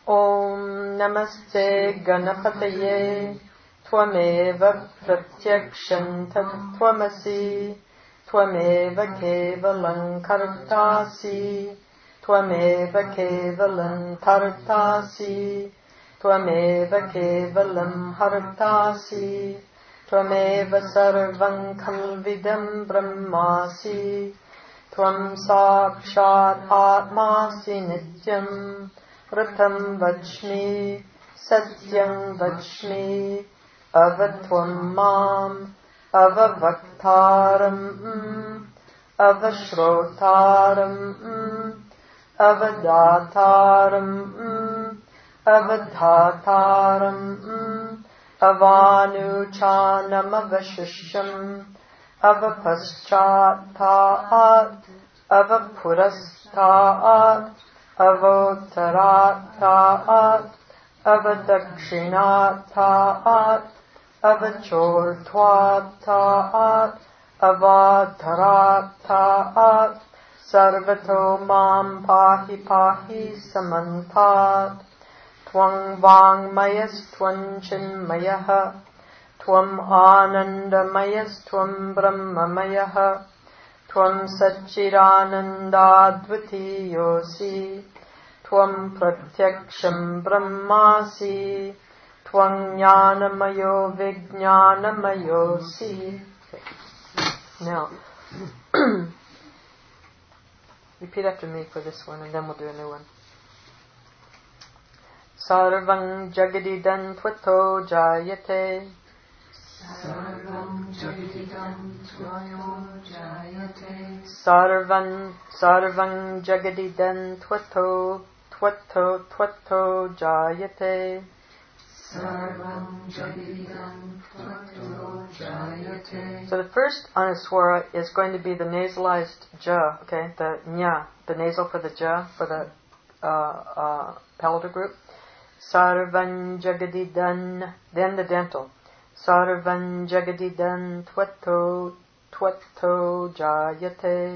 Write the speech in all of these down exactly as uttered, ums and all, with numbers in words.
Om Namaste Ganapataye Tvameva Pratyaksham Tattvamasi Tvameva Kevalam Kartasi Tvameva Kevalam Tartasi Tvameva Kevalam Hartasi Tvameva Sarvam Khalvidam Brahmasi Tvam Sakshat Atmasi Nityam Pratam Vachmi Satyam Vachmi Avatvam Mam Avavaktaram Avashrotaram Avadataram Avadhataram Avanuchanam Avashisham Avapaschataat Avapurastaat Avotarataat Avadakshinaataat Avachortwataat Avatarataat Sarvato Mam Pahi Pahi Samantat Twang Vang Mayas Twan Chinmayaha Tvam Anandamayas Tvam Brahmamayaha Tvam Satchiranandadvati Yosi Tvam Pratyaksham Brahmasi Tvam Jnanamayo Vijnanamayosi. Now, repeat after me for this one and then we'll do a new one. Sarvam Jagadidam Tvato Jayate Sarvam Jagadidam Tvato Jayate Sarvam Sarvam Jagadidam Tvato Tvato Tvato Jayate Sarvam Jagadidam Tvato Jayate. So the first Anuswara is going to be the nasalized ja, okay, the nya, the nasal for the ja, for the uh, uh, palatal group. Sarvam Jagadidan, then the dental. Sarvam Jagadidan Tvato Tvato Jayate.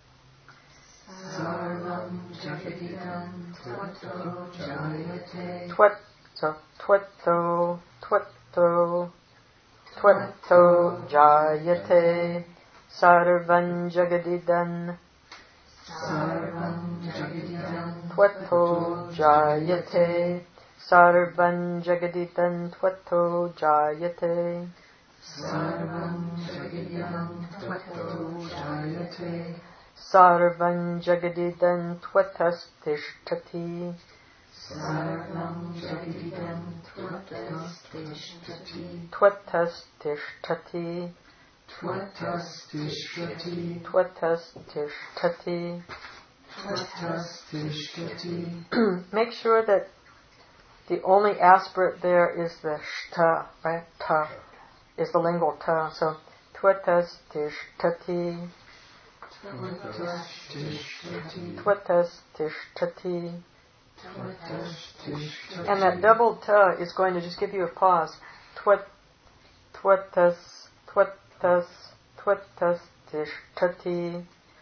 Sarvam Jagadidam Tvato Jayate. Twat, so Tvato Tvato Tvato Jayate. Sarvam Jagadidan Sarvam Jagadidam Tvato Jayate. Sarvam Jagadidan Tvato Jayate. Sarvam Jagadidam Tvato Jayate. Sarvam Jagadidan Tvatastishtati. Sarvam Jagadidam Tvatastishtati. Tvatastishtati. Tvatastishtati. Tvatastishtati. Tvatastishtati. Make sure that the only aspirate there is the shta, right? Ta is the lingual ta. So tvatastishtati. Tvatastishtati. Tvatastishtati. Tvatastishtati. And that double ta is going to just give you a pause. Twat, twatas, twatas, twatastishtati.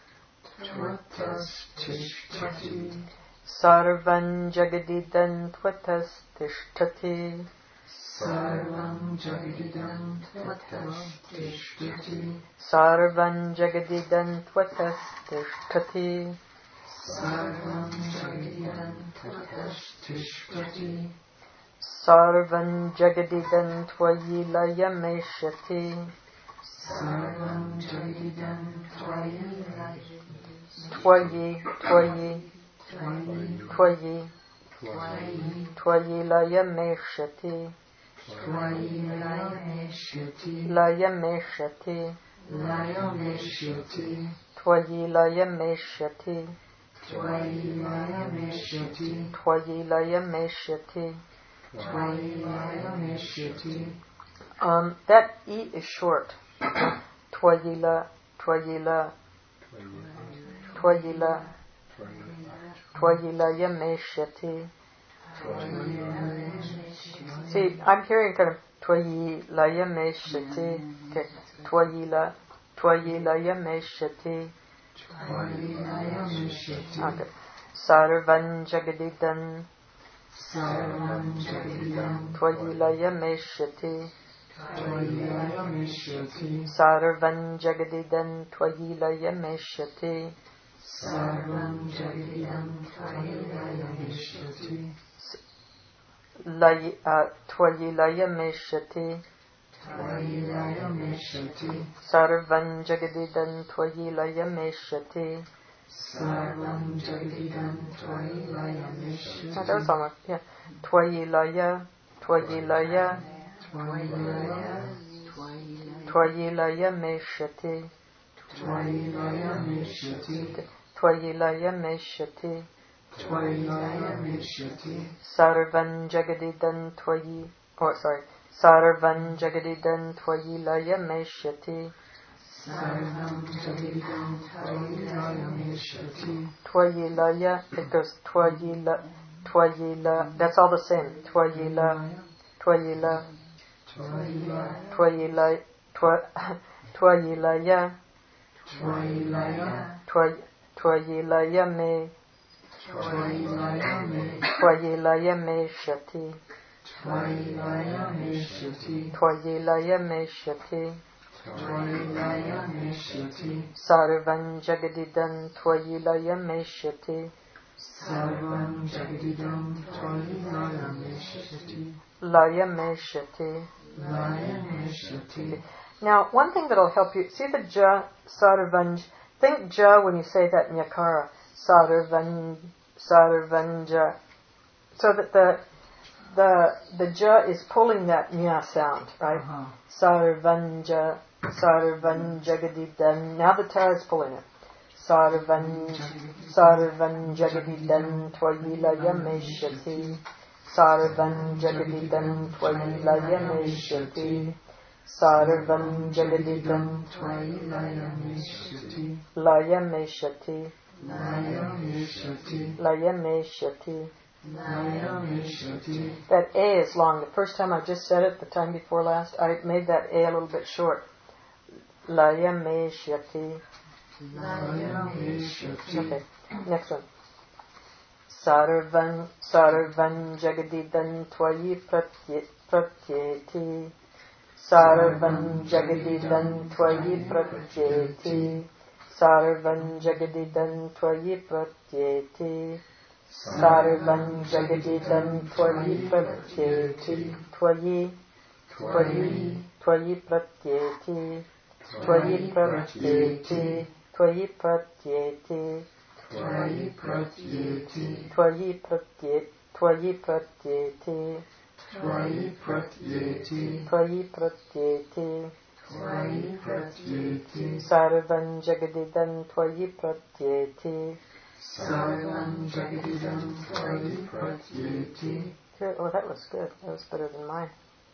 Tvatastishtati. Sarvam Jagadidan Tvatastishtati. Sarvam Jagadidam Tvatastishtati. Sarvam Jagadidan Tvatastishtati. Sarvam Jagadidam Tvatastishtati. Sarvam Jagadidan Tvayilayameshyati. Sarvam Jagadidam Tvayilayameshyati. Tvayi, Tvayi, Tvayi, Tvayilayameshyati. Tvayilayameshyati. Layameshyati. Layameshyati. Tvayilayameshyati. Tvayilayameshyati. Tvayilayameshyati. Tvayilayameshyati. Um, that E is short. Twayila, Twayila, Twayila, Twayilayameshyati. See, I'm hearing kind of Twayilayameshyati. Okay. Twayila, Twayilayameshyati. Tvayilayameshyati. Okay. Sarvam Jagadidan. Sarvam Jagadidam Tvayilaya Meshyati Tvayilaya Meshyati Sarvam Jagadidam Tvayilaya Meshyati Sarvam Jagadidam Tvayilaya Meshyati Lay- uh, Tvayilaya Meshyati Tvayilaya Meshyati Sarvam Jagadidam Tvayilaya Meshyati. Sarvam Jagadidam Tvayilaya Meshyati. Oh, that was almost, yeah. Tvayilaya, Tvayilaya, Tvayilaya Tvayilaya Meshyati. Tvayilaya Meshyati Tvayilaya Meshyati. Tvayilaya Meshyati Sarvam Jagadidam Tvayi, oh sorry, Sarvam Jagadidam Tvayilaya Meshyati. Sarvam Jagadidam Tvayilaya Meshyati Tvayilaya, it goes Tvayila, Tvayila, that's all the same. Tvayila, Tvayila, Tvayilaya Tvayila, Twa- Tvayilaya, Tvayilaya Twa- Tvayilaya Me, Tvayilaya Me Tvayilaya Meshyati, Tvayilaya Meshyati Tvayilaya Meshyati. Tvayilaya Meshyati Sarvam Jagadidam Tvayilaya Meshyati. Sarvam Jagadidam Tvayilaya Meshyati Laya Meshyati. Laya Meshyati. Now, one thing that'll help you, see the ja, sarvanj, think ja when you say that nyakara, sarvanj, sarvanja, so that the, the, the ja is pulling that nya sound, right? Uh-huh. Sarvanja, sarvanjagadidam, now the ta is pulling it. Sarvanj, sarvanjagadidam tvayilaya meshyati. Sarvam Jagadidam Tvayilaya Meshyati. Sarvam Jagadidam Tvayilaya Meshyati Laya Meshyati. Laya Meshyati Laya Meshyati. Laya Meshyati. That A is long. The first time I just said it, the time before last, I made that A a little bit short. Laya Meshyati. Laya Meshyati. Okay, next one. Sarvan Sarvan Jagadidam Tvayi Pratye- Pratyeti. Sarvan Jagadidam Tvayi Pratyeti. Sarvan Jagadidam Tvayi Pratyeti. Sarvan Jagadidam Tvayi Pratyeti. Tvayi Tvayi Tvayi Pratyeti. Tvayi Pratyeti. Tvayi Pratyeti. Tvayi Pratyeti Tvayi Pratyeti. Tvayi Pratyeti. Tvayi Pratyeti Tvayi Pratyeti. Tvayi Pratyeti Sarvam Jagadidam Tvayi Pratyeti. Sarvam Jagadidam Tvayi Pratyeti. Good. Oh, that was good. That was better than mine.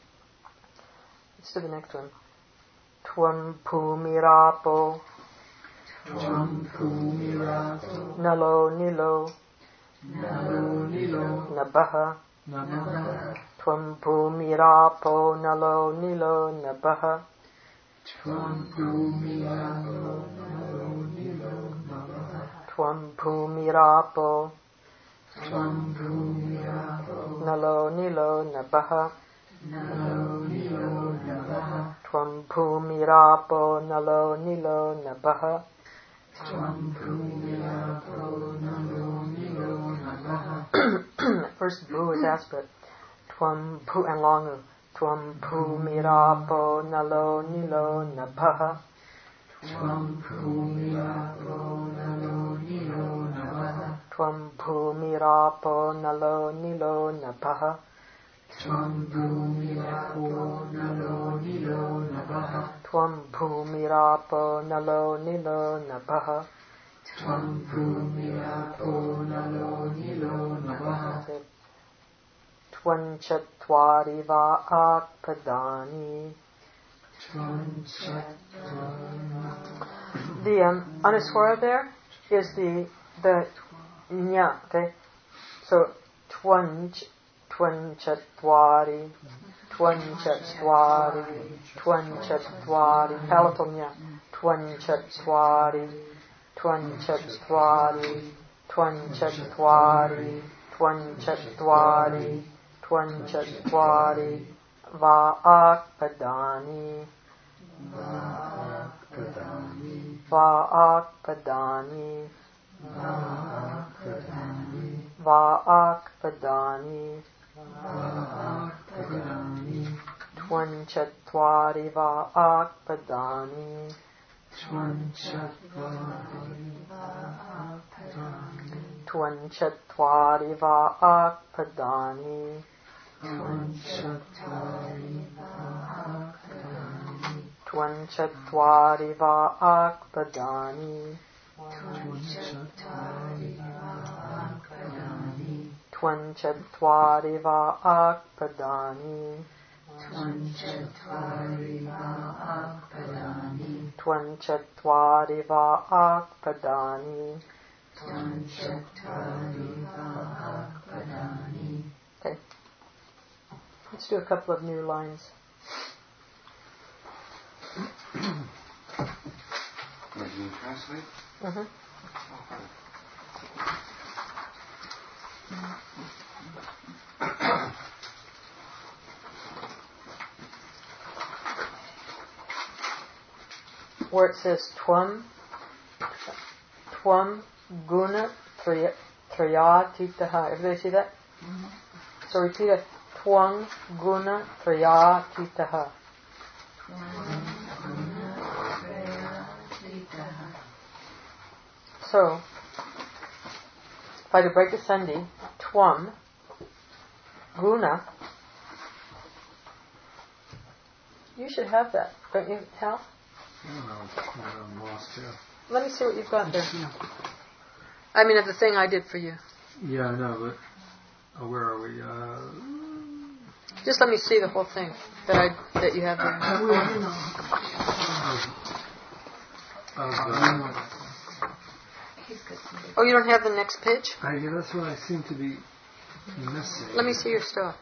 Let's do the next one. Tvam Bhumirapo Tvam Bhumirapo Nalo Nilo Nalo Nilo Nabaha. Namaha. Tvam Bhumirapo Nalo Nilo Nabaha. Tvam Bhumirapo Nalo Nilo Namaha. Tvam Bhumirapo Tvam Bhumirapo Nalo Nilo Nabaha. Nalo Nilo Namaha. Tvam Bhumirapo Nalo Nilo Nabaha. Tvam Bhumirapo Nalo Nilo Namaha. First bhu is aspirate. Tvam bhu and longu. Tvam Bhumirapo Nalo Nilo Nabaha. Tvam Bhumirapo Nalo Nilo Namaha. Tvam Bhumirapo Nalo Nilo Nabaha. Tvam Bhumirapo Nalo Nilo Namaha. Tvam Bhumirapo Nalo Nilo Nabaha. Tvam Bhumirapo Nalo Nilo Namaha. Tvam Chatvari Va'ak Padani. Tvam Chatvari. The um, anuswara there is the the nya. Okay, so twan twan chatwari, twan chatwari, twan chatwari. Palatal nya. Twan chatwari, twan chatwari, twan chatwari, Twanchatvari, Twanchatvari, Vaakpadani, Vaakpadani, Vaakpadani, Twanchatvari Vaakpadani, Twanchatvari Vaakpadani, Twanchatvari Vaakpadani, Twanchatvari Vaakpadani, Twanchatvari Vaakpadani. Okay. Let's do a couple of new lines. Are you going to translate? Mm-hmm. Where it says Tvam, Tvam Guna Trayatitaha. Everybody see that? Mm-hmm. So repeat it. Twang Guna Trayatitaha. So, if I could break the sandhi, Twam Guna. You should have that, don't you, Hal? I don't know. I'm lost here. Let me see what you've got there. I mean, of the thing I did for you. Yeah, I know, but oh, where are we? Uh, Just let me see the whole thing that I that you have there. of, uh, Oh, you don't have the next page? I, yeah, that's what I seem to be missing. Let me see your stuff.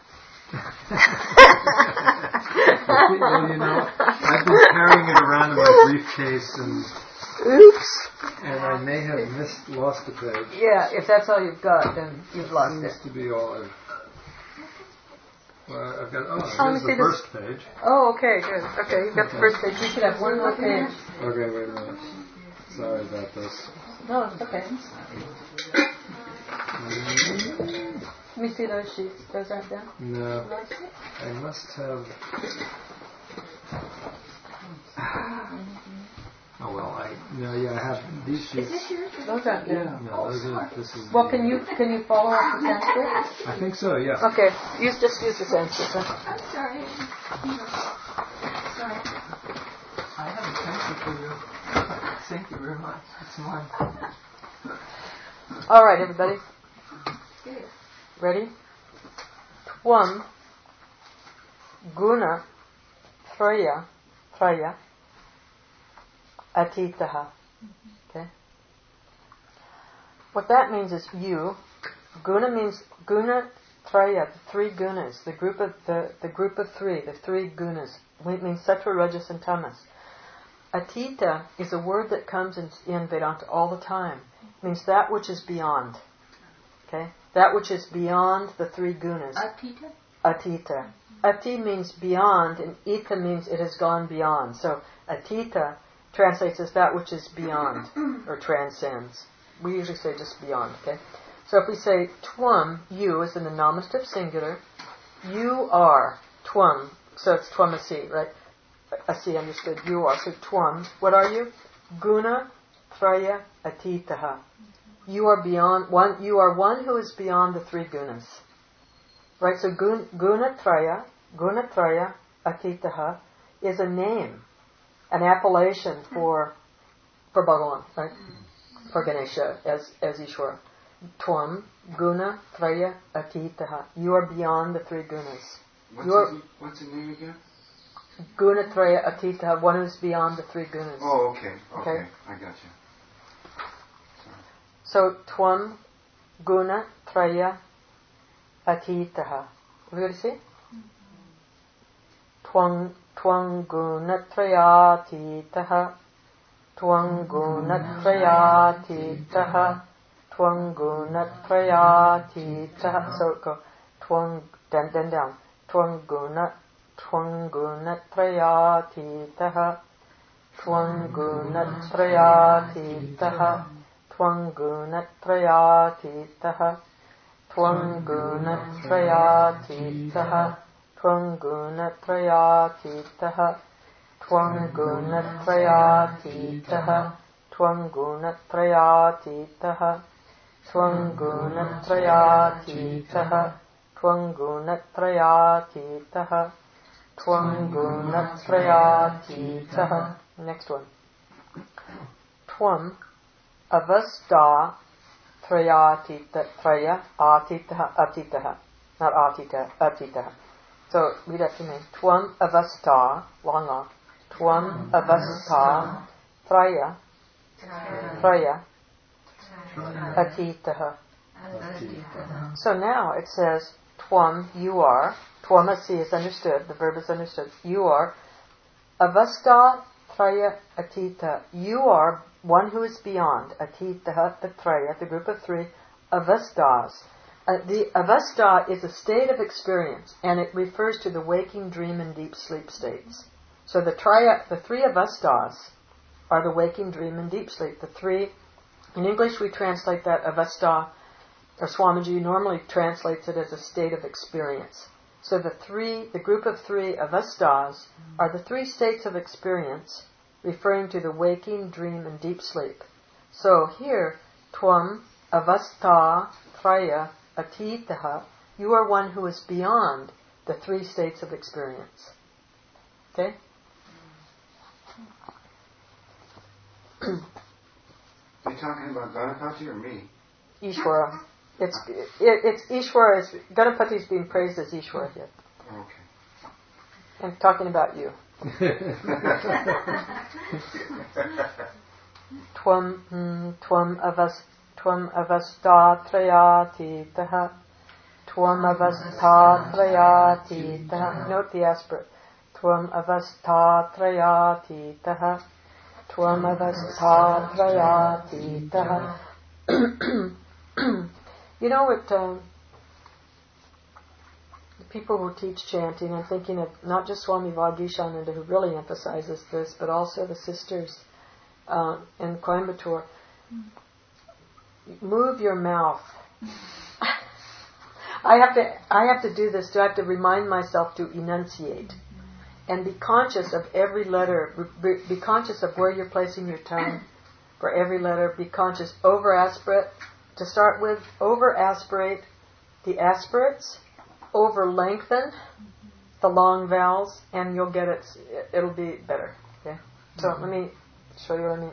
Well, you know, I've been carrying it around in my briefcase, and oops, and I may have missed, lost a page. Yeah, if that's all you've got, then you've lost Seems it. Seems to be all I've. Well, I've got. Oh, Oh, here's the this. first page. Oh, okay, good. Okay, you've got the first page. We should have one more page. Okay, wait a minute. Sorry about this. No, it's okay. Let me see those sheets. Those aren't done? No. I must have... Oh, well, I... No, yeah, I have these sheets. Those aren't done. Yeah, no, those are... This is well, the, can you can you follow up the Sanskrit? I think so, yeah. Okay, use, just use the Sanskrit. Huh? I'm sorry. Sorry. I have a pencil for you. Thank you very much. It's mine. All right, everybody. Ready? Tvam Guna Traya Traya Atitaha. Okay? What that means is you. Guna means Guna Traya, the three gunas, the group of the, the group of three, the three gunas. It means Sattva, Rajas, and Tamas. Atita is a word that comes in, in Vedanta all the time. It means that which is beyond. Okay? That which is beyond the three gunas. Atita? Atita. Ati means beyond, and ita means it has gone beyond. So, atita translates as that which is beyond, or transcends. We usually say just beyond, okay? So if we say twam, you, is in the nominative singular, you are, twam, so it's twamasi, right? Asi understood, you are. So twam, what are you? Guna, traya, atitaha. You are beyond one. You are one who is beyond the three gunas, right? So gun, guna traya, guna traya, atitaha is a name, an appellation for for Bhagavan, right? For Ganesha as as Ishwara. Tvam guna traya atitaha. You are beyond the three gunas. What's, You're, his, what's the name again? Guna traya atitaha, one who is beyond the three gunas. Oh, okay, okay, Okay. I got you. So, tvam guna traya atitaha. We got to see? Twang twang guna traya atitaha. Twang guna traya atitaha. Twam gunatrayatitaha. So go twam, then, then down. Twam guna, twam gunatrayatitaha. Twam gunatrayatitaha. Twam gunatrayatitaha. Twam gunatrayatitaha. Twam gunatrayatitaha. Twam gunatrayatitaha. Twam gunatrayatitaha. Twam gunatrayatitaha. Twam gunatrayatitaha. Twam gunatrayatitaha. Next one. Twam avasta trayatita traya atitaha atitaha. Not atita, atitaha. So read after me. Twam avasta, long off. Twam avasta traya traya atitaha. So now it says twam, you are. Twamasi is understood. The verb is understood. You are. Avasta traya atita. You are one who is beyond. Atitaha, the traya, the group of three. Avastas. Uh, the avasta is a state of experience, and it refers to the waking, dream, and deep sleep states. So the traya, the three avastas are the waking, dream, and deep sleep. The three, in English we translate that avasta, or Swamiji normally translates it as a state of experience. So the three, the group of three avastas are the three states of experience, referring to the waking, dream, and deep sleep. So here, twam avasta traya atitaha, you are one who is beyond the three states of experience. Okay? Are you talking about Ganapati or me? Ishvara. It's it, it's Ishvara. Is, Ganapati is being praised as Ishvara here. Okay. I'm talking about you. Twam mm, twam avas twam avasta trayatitaha. Twam avasta trayatitaha. Note the aspirate. Twam avasta trayatitaha. Twam avasta trayatitaha. You know what? Um, the people who teach chanting, I'm thinking of not just Swami Vagishananda, who really emphasizes this, but also the sisters uh, in Coimbatore. Move your mouth. I have to. I have to do this. Do I have to remind myself to enunciate and be conscious of every letter? Be, be conscious of where you're placing your tongue for every letter. Be conscious over aspirate. To start with, over aspirate the aspirates, over lengthen the long vowels, and you'll get it. It'll be better. Okay. So let me show you what I mean.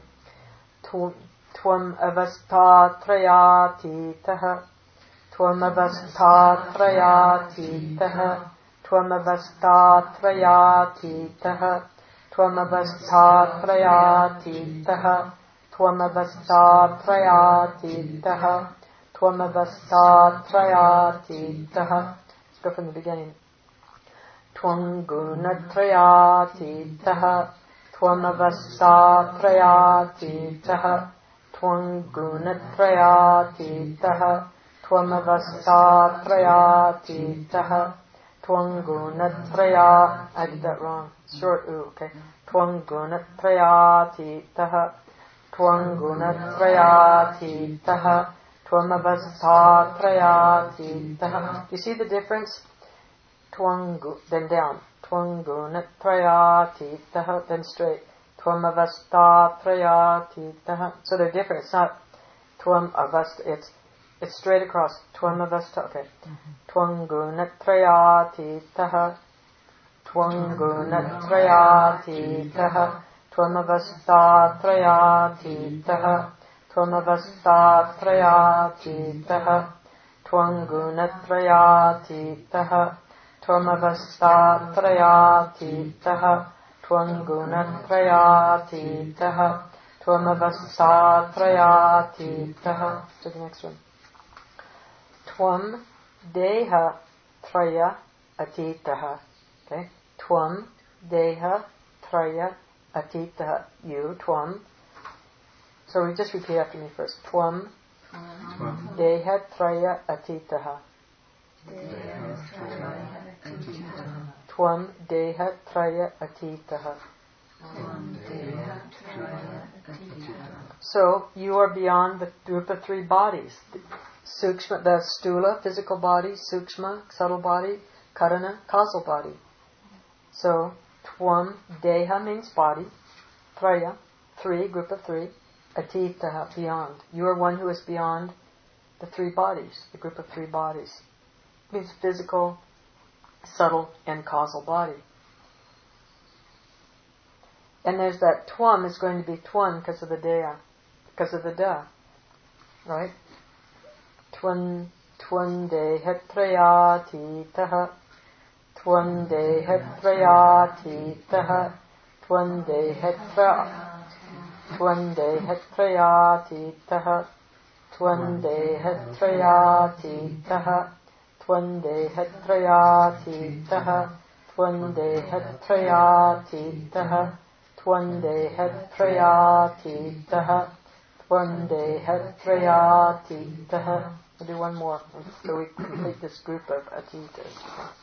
Twam avasta trayatitaha. Twam avasta trayatitaha. Twam avasta trayatitaha. Twam avasta trayatitaha. Twamavasta trayatitaha. Twamavasta trayatitaha. Let's go from the beginning. Twam gunatrayatitaha. Twamavasta trayatitaha. Twam gunatrayatitaha. Twamavasta trayatitaha. Twam gunatraya. I did that wrong. Short oo, okay. Twam gunatrayatitaha. Twam gunatrayatitaha. Twamavasta trayatitaha. You see the difference? Twam gu, then down. Twam gunatrayatitaha, then straight. Twamavasta trayatitaha. So they're different. It's not twam avasta. It's it's straight across. Twamavasta. Okay. Twam gunatrayatitaha. Twam gunatrayatitaha. Twamavasta trayatitaha. Twamavasta trayatitaha. Twam gunatrayatitaha. Twamavasta trayatitaha. Twam gunatrayatitaha. Twamavasta trayatitaha. To the next one. Twam deha traya atitaha. Okay. Twam deha traya atitaha. You, twam. So we just repeat after me first. Twam Dehatraya atitaha. Tvam dehatraya atitaha. So you are beyond the group of three bodies. Sukshma, the stula, physical body, sukshma, subtle body, karana, causal body. So tvam deha means body, traya, three, group of three, atitaha, beyond. You are one who is beyond the three bodies, the group of three bodies. It means physical, subtle, and causal body. And there's that tvam is going to be twan because of the dea, because of the da, right? Twan, twan dehatrayati taha, twan dehatrayati taha, twan dehatra, twan dehatrayati taha, twan dehatrayati taha, twan dehatrayati taha, twan dehatrayati taha. Twande hetrayati taha. Twande hetrayati taha. We'll do one more so we complete this group of atitas.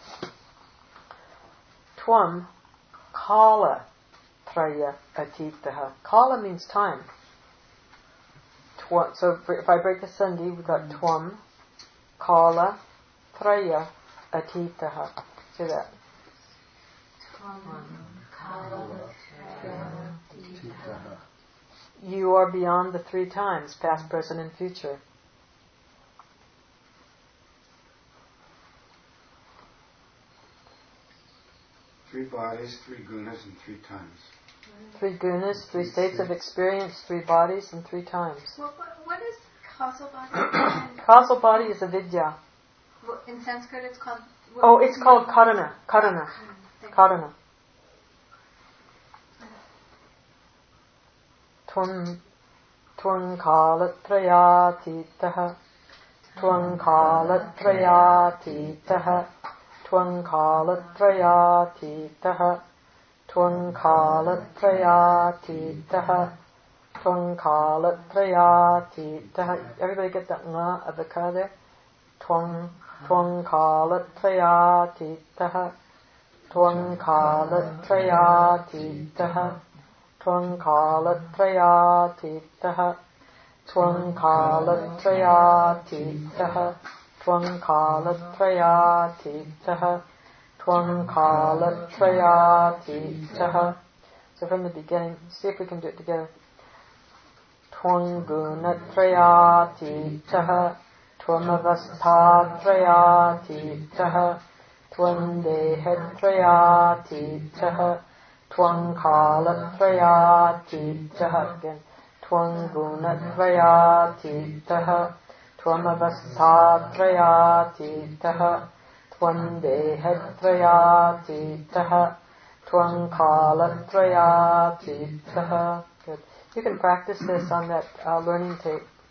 Tvam kala traya atitaha. Kala means time. Twa, so if I break the sandhi, we've got tvam kala traya atitaha. Say that. You are beyond the three times, past, present, and future. Three bodies, three gunas, and three times. Three gunas, three states of experience, three bodies, and three times. Well, what, what is causal body? Causal body is avidya. Well, in Sanskrit it's called... Oh, it's called karana. Karana. Karana. Tvam Tvam kalatrayati taha. Tvam kalatrayati taha. Tvam kalatrayati taha. Tvam kalatrayati taha. Tvam kalatrayati taha. Everybody get that nga of the ka there? Tvam Tvam kalatrayati taha. Tvam kalatrayati taha. Tvam kalatrayati taha. Tvam kalatrayati taha. Tvam kalatrayati taha. Tvam kalatrayati taha. So from the beginning, see if we can do it together. Tvam gunatrayati taha. Tvam avasthatrayati taha. Tvam dehatrayati taha. Tvam kalatrayati taha. Again. Tvam gunatrayati taha. Tvam avasthatrayati taha. Tvam dehatrayati taha. Tvam kalatrayati taha. Good. You can practice this on that uh, learning tape.